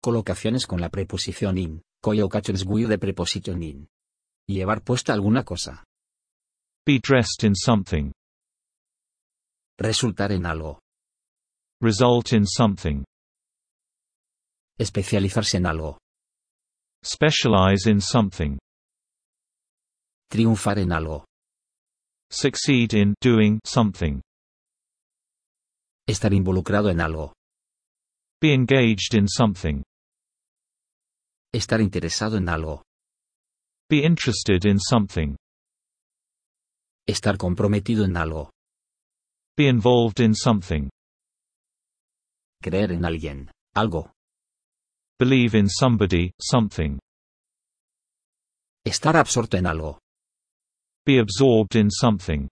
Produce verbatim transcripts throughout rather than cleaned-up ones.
Colocaciones con la preposición in, collocations with the preposition in. Llevar puesta alguna cosa. Be dressed in something. Resultar en algo. Result in something. Especializarse en algo. Specialize in something. Triunfar en algo. Succeed in doing something. Estar involucrado en algo. Be engaged in something. Estar interesado en algo. Be interested in something. Estar comprometido en algo. Be involved in something. Creer en alguien, algo. Believe in somebody, something. Estar absorto en algo. Be absorbed in something.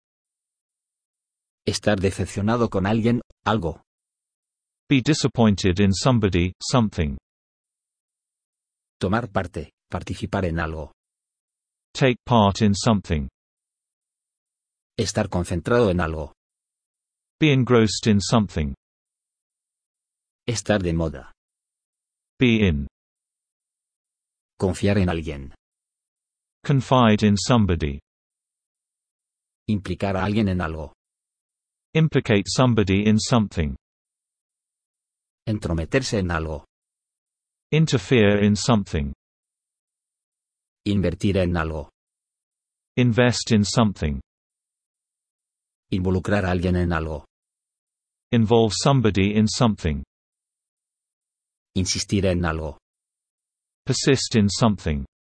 Estar decepcionado con alguien, algo. Be disappointed in somebody, something. Tomar parte, participar en algo. Take part in something. Estar concentrado en algo. Be engrossed in something. Estar de moda. Be in. Confiar en alguien. Confide in somebody. Implicar a alguien en algo. Implicate somebody in something. Entrometerse en algo. Interfere in something. Invertir en algo. Invest in something. Involucrar a alguien en algo. Involve somebody in something. Insistir en algo. Persist in something.